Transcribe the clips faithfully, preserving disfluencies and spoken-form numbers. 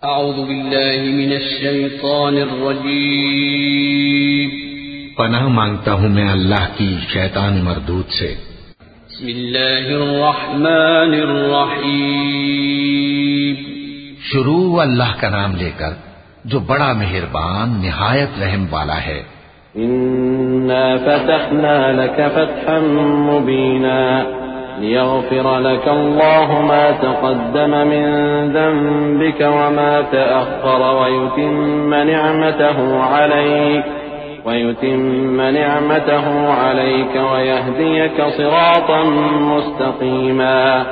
اعوذ باللہ من الشیطان الرجیم پناہ مانگتا ہوں میں اللہ کی شیطان مردود سے۔ بسم اللہ الرحمن الرحیم شروع اللہ کا نام لے کر جو بڑا مہربان نہایت رحم والا ہے۔ إنا فتحنا لك فتحا مبينا ليغفر لك الله ما تقدم من ذنبك وما تأخر ويتم نعمته عليك ويتم نعمته عليك ويهديك صراطا مستقيما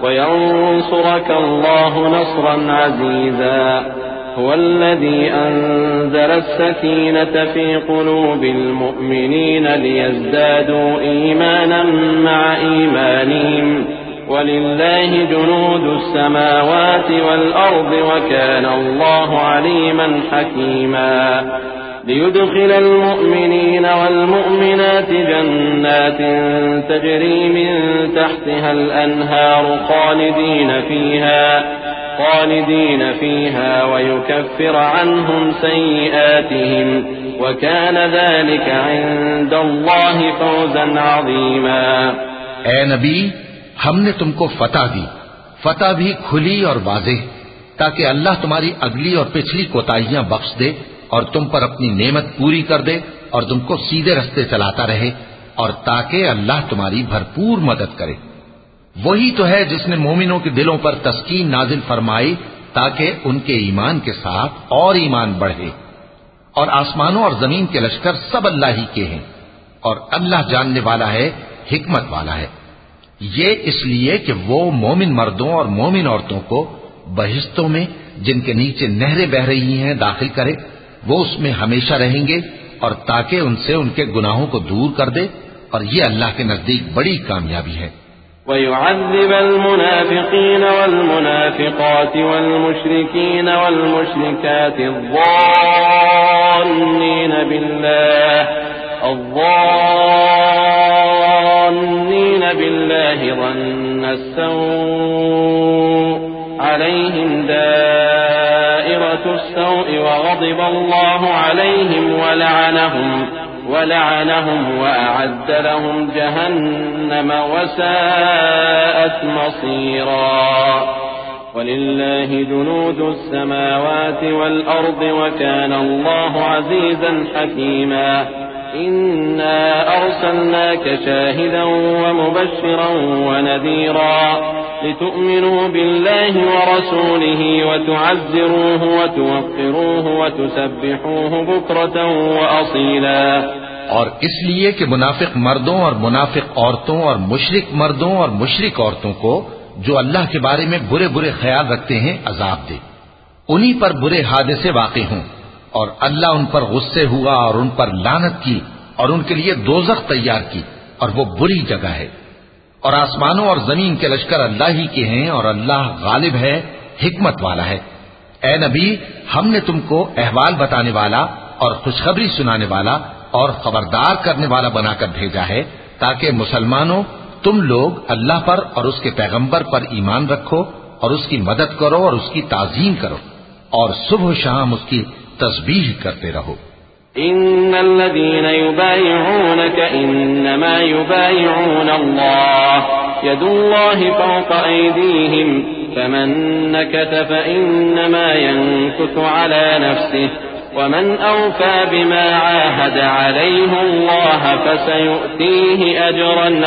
وينصرك الله نصرا عزيزا هو الذي أنزل السكينة في قلوب المؤمنين ليزدادوا إيمانا مع إيمانهم ولله جنود السماوات والأرض وكان الله عليما حكيما ليدخل المؤمنين والمؤمنات جنات تجري من تحتها الأنهار خالدين فيها خالدين فيها ويكفر عنهم سيئاتهم وكان ذلك عند الله فوزا عظيما۔ اے نبی، ہم نے تم کو فتح دی، فتح بھی کھلی اور واضح، تاکہ اللہ تمہاری اگلی اور پچھلی کوتاہیاں بخش دے اور تم پر اپنی نعمت پوری کر دے اور تم کو سیدھے رستے چلاتا رہے، اور تاکہ اللہ تمہاری بھرپور مدد کرے۔ وہی تو ہے جس نے مومنوں کے دلوں پر تسکین نازل فرمائی تاکہ ان کے ایمان کے ساتھ اور ایمان بڑھے، اور آسمانوں اور زمین کے لشکر سب اللہ ہی کے ہیں، اور اللہ جاننے والا ہے، حکمت والا ہے۔ یہ اس لیے کہ وہ مومن مردوں اور مومن عورتوں کو بہشتوں میں جن کے نیچے نہریں بہ رہی ہیں داخل کرے، وہ اس میں ہمیشہ رہیں گے، اور تاکہ ان سے ان کے گناہوں کو دور کر دے، اور یہ اللہ کے نزدیک بڑی کامیابی ہے۔ ويعذب المنافقين والمنافقات والمشركين والمشركات الظانين بالله الظانين بالله ظن السوء عليهم دائرة السوء وغضب الله عليهم ولعنهم ولعنهم وأعد لهم جهنم وساءت مصيرا ولله جنود السماوات والأرض وكان الله عزيزا حكيما إنا أرسلناك شاهدا ومبشرا ونذيرا لتؤمنوا بالله ورسوله وتعزروه وتوقروه وتسبحوه بكرة وأصيلا۔ اور اس لیے کہ منافق مردوں اور منافق عورتوں اور مشرک مردوں اور مشرک عورتوں کو جو اللہ کے بارے میں برے برے خیال رکھتے ہیں عذاب دے، انہی پر برے حادثے واقع ہوں، اور اللہ ان پر غصے ہوا اور ان پر لعنت کی اور ان کے لیے دوزخ تیار کی، اور وہ بری جگہ ہے۔ اور آسمانوں اور زمین کے لشکر اللہ ہی کے ہیں، اور اللہ غالب ہے، حکمت والا ہے۔ اے نبی، ہم نے تم کو احوال بتانے والا اور خوشخبری سنانے والا اور خبردار کرنے والا بنا کر بھیجا ہے تاکہ مسلمانوں تم لوگ اللہ پر اور اس کے پیغمبر پر ایمان رکھو اور اس کی مدد کرو اور اس کی تعظیم کرو اور صبح و شام اس کی تسبیح کرتے رہو۔ إن الذين يبايعونك إنما يبايعون الله يد الله فوق أيديهم فمن نكث فإنما ينكث على نفسه ومن أوفى بما عاهد عليه الله فسيؤتيه أجرا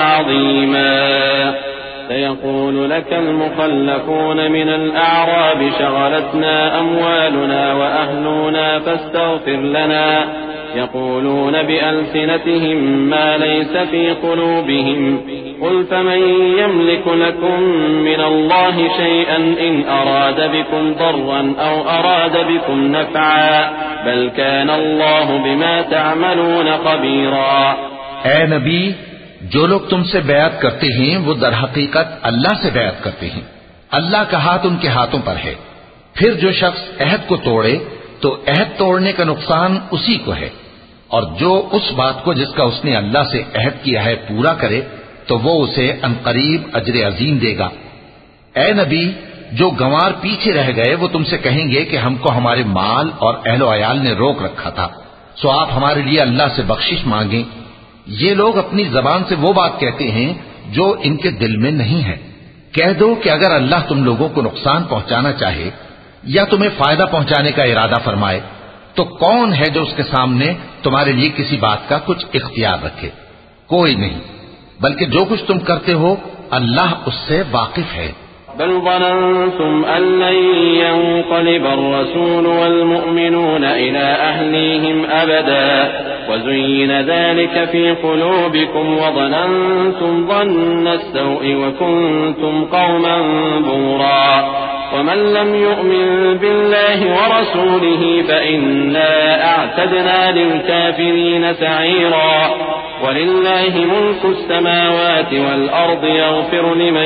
عظيما سيقول لك المخلفون من الأعراب شغلتنا أموالنا وأهلنا فاستغفر لنا يقولون بألسنتهم ما ليس في قلوبهم قل فمن يملك لكم من الله شيئا إن أراد بكم ضرا أو أراد بكم نفعا بل كان الله بما تعملون خبيرا۔ اے نبی، جو لوگ تم سے بیعت کرتے ہیں وہ در حقیقت اللہ سے بیعت کرتے ہیں، اللہ کا ہاتھ ان کے ہاتھوں پر ہے۔ پھر جو شخص عہد کو توڑے تو عہد توڑنے کا نقصان اسی کو ہے، اور جو اس بات کو جس کا اس نے اللہ سے عہد کیا ہے پورا کرے تو وہ اسے عنقریب اجر عظیم دے گا۔ اے نبی، جو گنوار پیچھے رہ گئے وہ تم سے کہیں گے کہ ہم کو ہمارے مال اور اہل و عیال نے روک رکھا تھا، سو آپ ہمارے لیے اللہ سے بخشش مانگیں۔ یہ لوگ اپنی زبان سے وہ بات کہتے ہیں جو ان کے دل میں نہیں ہے۔ کہہ دو کہ اگر اللہ تم لوگوں کو نقصان پہنچانا چاہے یا تمہیں فائدہ پہنچانے کا ارادہ فرمائے تو کون ہے جو اس کے سامنے تمہارے لیے کسی بات کا کچھ اختیار رکھے؟ کوئی نہیں، بلکہ جو کچھ تم کرتے ہو اللہ اس سے واقف ہے۔ بل ظننتم أن لن ينقلب الرسول والمؤمنون إلى أهليهم أبدا وزين ذلك في قلوبكم وظننتم ظن السوء وكنتم قوما بورا ومن لم يؤمن بالله ورسوله فإنا أعتدنا للكافرين سعيرا ولله ملك السماوات والأرض يغفر لمن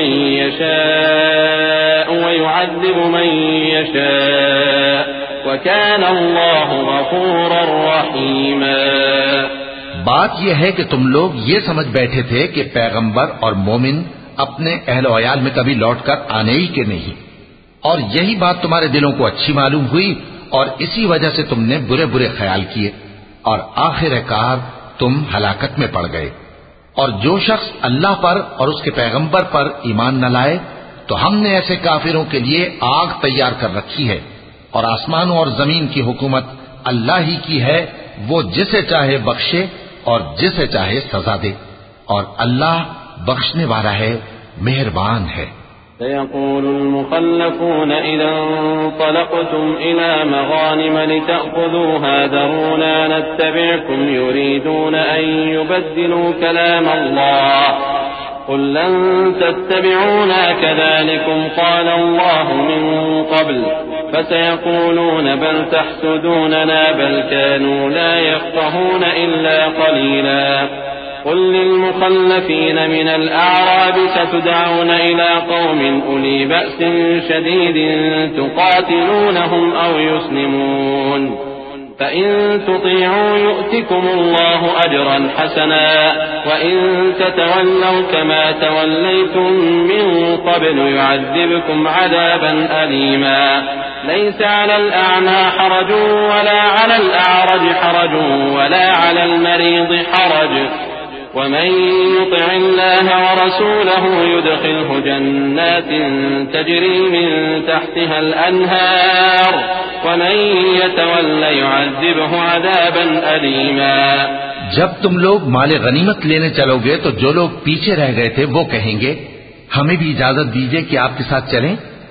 يشاء ويعذب من يشاء وكان الله غفورا رحيما۔ بات یہ ہے کہ تم لوگ یہ سمجھ بیٹھے تھے کہ پیغمبر اور مومن اپنے اہل و عیال میں کبھی لوٹ کر آنے ہی کے نہیں، اور یہی بات تمہارے دلوں کو اچھی معلوم ہوئی اور اسی وجہ سے تم نے برے برے خیال کیے اور آخر کار تم ہلاکت میں پڑ گئے۔ اور جو شخص اللہ پر اور اس کے پیغمبر پر ایمان نہ لائے تو ہم نے ایسے کافروں کے لیے آگ تیار کر رکھی ہے، اور آسمانوں اور زمین کی حکومت اللہ ہی کی ہے، وہ جسے چاہے بخشے اور جسے چاہے سزا دے، اور اللہ بخشنے والا ہے، مہربان ہے۔ سيقول المخلفون إذا انطلقتم إلى مغانم لتأخذوها ذرونا نتبعكم يريدون أن يبدلوا كلام الله قل لن تتبعونا كذلكم قال الله من قبل فسيقولون بل تحسدوننا بل كانوا لا يفقهون إلا قليلا قل للمخلفين من الأعراب ستدعون إلى قوم أولي بأس شديد تقاتلونهم أو يسلمون فإن تطيعوا يؤتكم الله أجرا حسنا وإن تتولوا كما توليتم من قبل يعذبكم عذابا أليما ليس على الأعمى حرج ولا على الأعرج حرج ولا على المريض حرج ومن يطع الله ورسوله يدخله جنات تجري من تحتها الأنهار ومن يتولى يعذبه عذابا أليما۔ جب تم لوگ مال غنیمت لینے چلو گے تو جو لوگ پیچھے رہ گئے تھے وہ کہیں گے ہمیں بھی اجازت دیجئے کہ آپ کے ساتھ چلیں۔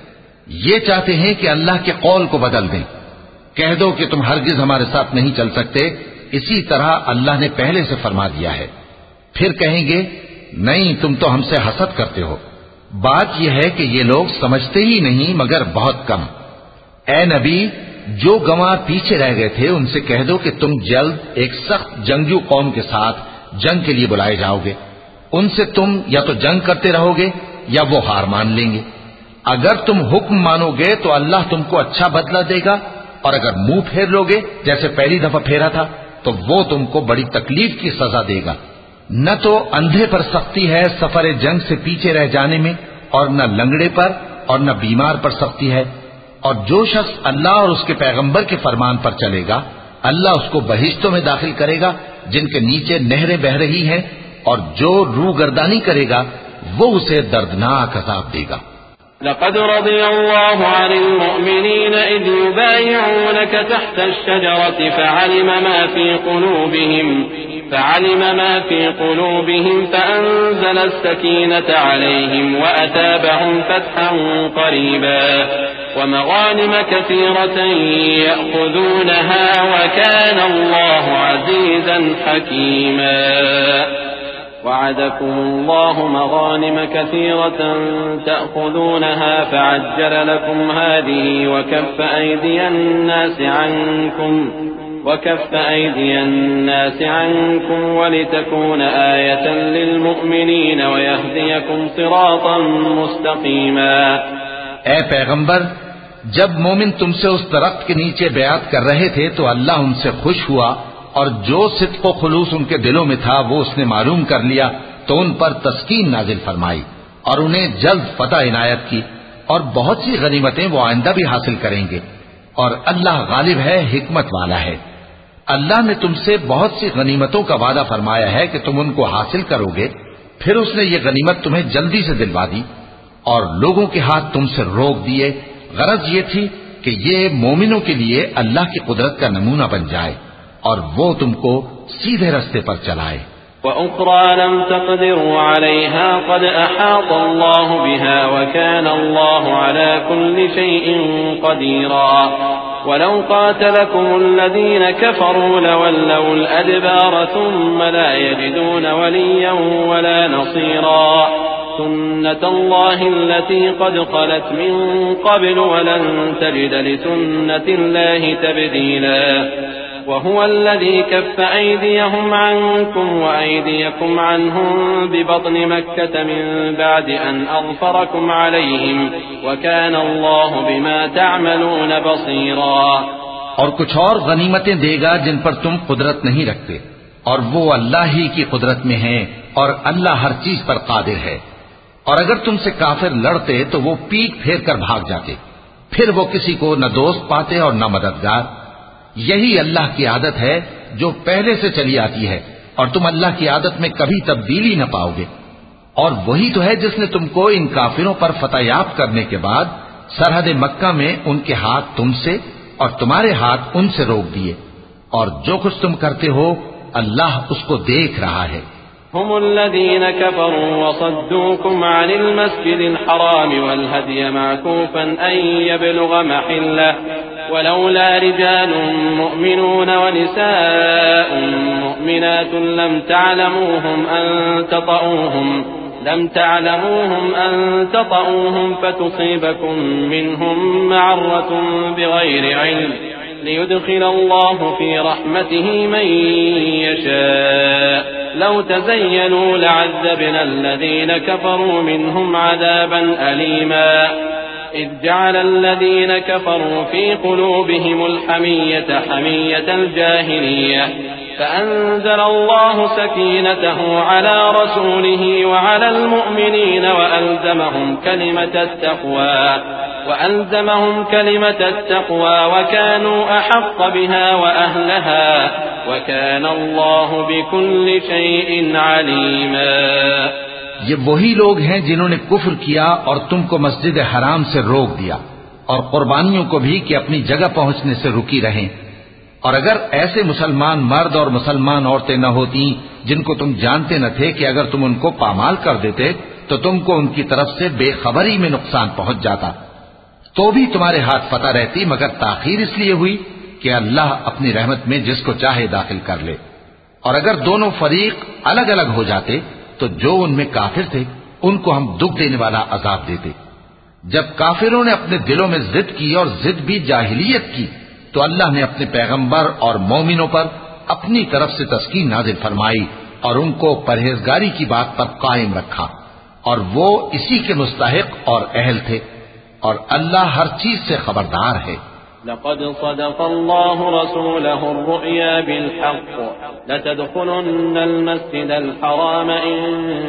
یہ چاہتے ہیں کہ اللہ کے قول کو بدل دیں۔ کہہ دو کہ تم ہرگز ہمارے ساتھ نہیں چل سکتے، اسی طرح اللہ نے پہلے سے فرما دیا ہے۔ پھر کہیں گے نہیں تم تو ہم سے حسد کرتے ہو۔ بات یہ ہے کہ یہ لوگ سمجھتے ہی نہیں مگر بہت کم۔ اے نبی، جو گنوار پیچھے رہ گئے تھے ان سے کہہ دو کہ تم جلد ایک سخت جنگجو قوم کے ساتھ جنگ کے لیے بلائے جاؤ گے، ان سے تم یا تو جنگ کرتے رہو گے یا وہ ہار مان لیں گے۔ اگر تم حکم مانو گے تو اللہ تم کو اچھا بدلہ دے گا، اور اگر منہ پھیر لو گے جیسے پہلی دفعہ پھیرا تھا تو وہ تم کو بڑی تکلیف کی سزا دے گا۔ نہ تو اندھے پر سختی ہے سفر جنگ سے پیچھے رہ جانے میں، اور نہ لنگڑے پر اور نہ بیمار پر سختی ہے، اور جو شخص اللہ اور اس کے پیغمبر کے فرمان پر چلے گا اللہ اس کو بہشتوں میں داخل کرے گا جن کے نیچے نہریں بہ رہی ہیں، اور جو روگردانی کرے گا وہ اسے دردناک عذاب دے گا۔ لقد رضي الله عن المؤمنين إذ يبايعونك تحت الشجرة فعلم ما في قلوبهم فعلم ما في قلوبهم فأنزل السكينة عليهم وأتابهم فتحا قريبا ومغانم كثيرة يأخذونها وكان الله عزيزا حكيما۔ وعدكم الله مغانم كثيرة تأخذونها فعجل لكم هذه وكف أيدي الناس عنكم وكف أيدي الناس عنكم ولتكون آية للمؤمنين ويهديكم صراطا مستقيما۔ اے پیغمبر، جب مومن تم سے اس درخت کے نیچے بیعت کر رہے تھے تو اللہ ان سے خوش ہوا، اور جو صدق و خلوص ان کے دلوں میں تھا وہ اس نے معلوم کر لیا تو ان پر تسکین نازل فرمائی اور انہیں جلد فتح عنایت کی، اور بہت سی غنیمتیں وہ آئندہ بھی حاصل کریں گے، اور اللہ غالب ہے، حکمت والا ہے۔ اللہ نے تم سے بہت سی غنیمتوں کا وعدہ فرمایا ہے کہ تم ان کو حاصل کرو گے، پھر اس نے یہ غنیمت تمہیں جلدی سے دلوا دی اور لوگوں کے ہاتھ تم سے روک دیے۔ غرض یہ تھی کہ یہ مومنوں کے لیے اللہ کی قدرت کا نمونہ بن جائے اور وہ تم کو سیدھے رستے پر چلائے۔ وَأُخْرَى لَمْ تَقْدِرُوا عَلَيْهَا قَدْ أَحَاطَ اللَّهُ بِهَا وَكَانَ اللَّهُ عَلَى كُلِّ شَيْءٍ قَدِيرًا وَلَوْ قَاتَلَكُمُ الَّذِينَ كَفَرُوا لَوَلَّوُا الْأَدْبَارَ ثُمَّ لَا يَجِدُونَ وَلِيًّا وَلَا نَصِيرًا سُنَّةَ اللَّهِ الَّتِي قَدْ خَلَتْ مِن قَبْلُ وَلَن تَجِدَ لِسُنَّةِ اللَّهِ تَبْدِيلًا وهو الذي كف أيديهم عنكم وأيديكم عنهم ببطن مكة من بعد أن أظفركم عليهم وكان الله بما تعملون بصيرا۔ اور کچھ اور غنیمتیں دے گا جن پر تم قدرت نہیں رکھتے، اور وہ اللہ ہی کی قدرت میں ہیں، اور اللہ ہر چیز پر قادر ہے۔ اور اگر تم سے کافر لڑتے تو وہ پیٹ پھیر کر بھاگ جاتے، پھر وہ کسی کو نہ دوست پاتے اور نہ مددگار۔ یہی اللہ کی عادت ہے جو پہلے سے چلی آتی ہے، اور تم اللہ کی عادت میں کبھی تبدیلی نہ پاؤ گے۔ اور وہی تو ہے جس نے تم کو ان کافروں پر فتح یاب کرنے کے بعد سرحد مکہ میں ان کے ہاتھ تم سے اور تمہارے ہاتھ ان سے روک دیے، اور جو کچھ تم کرتے ہو اللہ اس کو دیکھ رہا ہے۔ هم الذين كفروا وصدوكم عن المسجد الحرام والهدي معكوفا أن يبلغ محله ولولا رجال مؤمنون ونساء مؤمنات لم تعلموهم أن تطؤوهم لم تعلموهم أن تطؤوهم فتصيبكم منهم معرة بغير علم ليدخل الله في رحمته من يشاء لو تزينوا لعذبنا الذين كفروا منهم عذابا أليما إذ جعل الذين كفروا في قلوبهم الحمية حمية الجاهلية فأنزل الله سكينته على رسوله وعلى المؤمنين وألزمهم كلمة التقوى وألزمهم كلمة التقوى وكانوا أحق بها وأهلها وكان الله بكل شيء عليما۔ یہ وہی لوگ ہیں جنہوں نے کفر کیا اور تم کو مسجد حرام سے روک دیا، اور قربانیوں کو بھی کہ اپنی جگہ پہنچنے سے رکی رہیں۔ اور اگر ایسے مسلمان مرد اور مسلمان عورتیں نہ ہوتی جن کو تم جانتے نہ تھے کہ اگر تم ان کو پامال کر دیتے تو تم کو ان کی طرف سے بے خبری میں نقصان پہنچ جاتا، تو بھی تمہارے ہاتھ فتح رہتی، مگر تاخیر اس لیے ہوئی کہ اللہ اپنی رحمت میں جس کو چاہے داخل کر لے۔ اور اگر دونوں فریق الگ الگ ہو جاتے تو جو ان میں کافر تھے ان کو ہم دکھ دینے والا عذاب دیتے۔ جب کافروں نے اپنے دلوں میں ضد کی اور ضد بھی جاہلیت کی تو اللہ نے اپنے پیغمبر اور مومنوں پر اپنی طرف سے تسکین نازل فرمائی اور ان کو پرہیزگاری کی بات پر قائم رکھا، اور وہ اسی کے مستحق اور اہل تھے، اور اللہ ہر چیز سے خبردار ہے۔ لقد صدق الله رسوله الرؤيا بالحق لتدخلن المسجد الحرام إن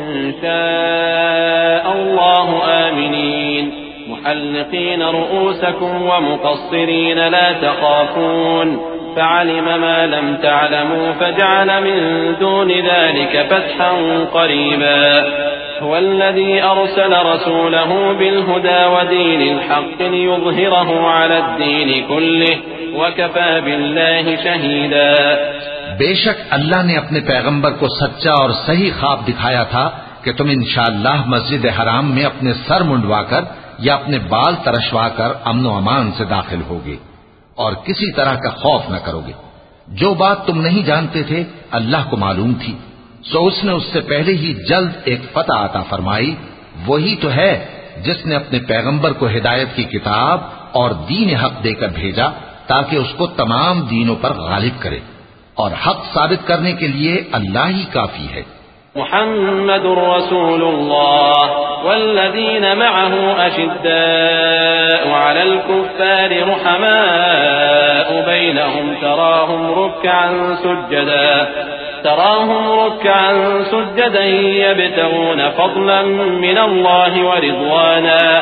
شاء الله آمنين محلقين رؤوسكم ومقصرين لا تخافون فعلم ما لم تعلموا فجعل من دون ذلك فتحا قريبا هو الذي أرسل رسوله بالهدى ودين الحق ليظهره على الدين كله وكفى بالله شهيدا۔ بے شک اللہ نے اپنے پیغمبر کو سچا اور صحیح خواب دکھایا تھا کہ تم انشاءاللہ مسجد حرام میں اپنے سر منڈوا کر یا اپنے بال ترشوا کر امن و امان سے داخل ہوگے اور کسی طرح کا خوف نہ کرو گے۔ جو بات تم نہیں جانتے تھے اللہ کو معلوم تھی، سو اس نے اس سے پہلے ہی جلد ایک فتح عطا فرمائی۔ وہی تو ہے جس نے اپنے پیغمبر کو ہدایت کی کتاب اور دین حق دے کر بھیجا تاکہ اس کو تمام دینوں پر غالب کرے، اور حق ثابت کرنے کے لیے اللہ ہی کافی ہے۔ محمد رسول الله والذين معه أشداء على الكفار رحماء بينهم تراهم ركعا سجدا تراهم ركعا سجدا يبتغون فضلا من الله ورضوانا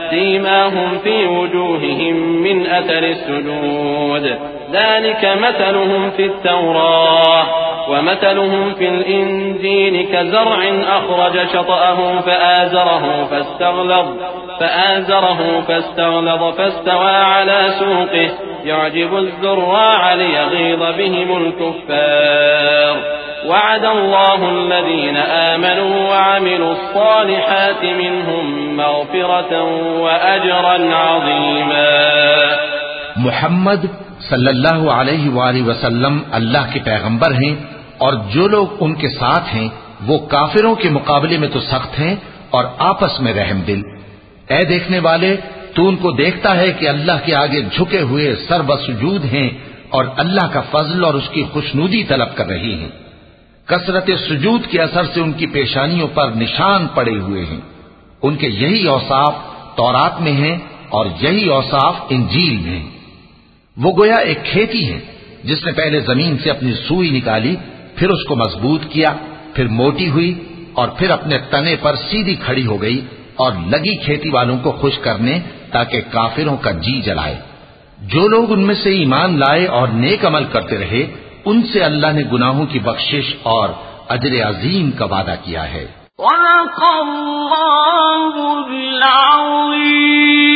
سيماهم في وجوههم من أثر السجود ذلك مثلهم في التوراة ومثلهم في الإنجيل كزرع أخرج شطأه فآزره فاستغلظ فآزره فاستغلظ فاستوى على سوقه يعجب الزراع ليغيظ بهم الكفار وعد الله الذين آمنوا وعملوا الصالحات منهم مغفرة وأجرا عظيما. محمد صلی اللہ علیہ وآلہ وسلم اللہ کے پیغمبر ہیں اور جو لوگ ان کے ساتھ ہیں وہ کافروں کے مقابلے میں تو سخت ہیں اور آپس میں رحم دل. اے دیکھنے والے، تو ان کو دیکھتا ہے کہ اللہ کے آگے جھکے ہوئے سر بسجود ہیں اور اللہ کا فضل اور اس کی خوشنودی طلب کر رہی ہیں. کثرت سجود کے اثر سے ان کی پیشانیوں پر نشان پڑے ہوئے ہیں. ان کے یہی اوصاف تورات میں ہیں اور یہی اوصاف انجیل میں ہیں. وہ گویا ایک کھیتی ہے جس نے پہلے زمین سے اپنی سوئی نکالی، پھر اس کو مضبوط کیا، پھر موٹی ہوئی اور پھر اپنے تنے پر سیدھی کھڑی ہو گئی اور لگی کھیتی والوں کو خوش کرنے تاکہ کافروں کا جی جلائے. جو لوگ ان میں سے ایمان لائے اور نیک عمل کرتے رہے ان سے اللہ نے گناہوں کی بخشش اور اجر عظیم کا وعدہ کیا ہے. صدق اللہ العظیم.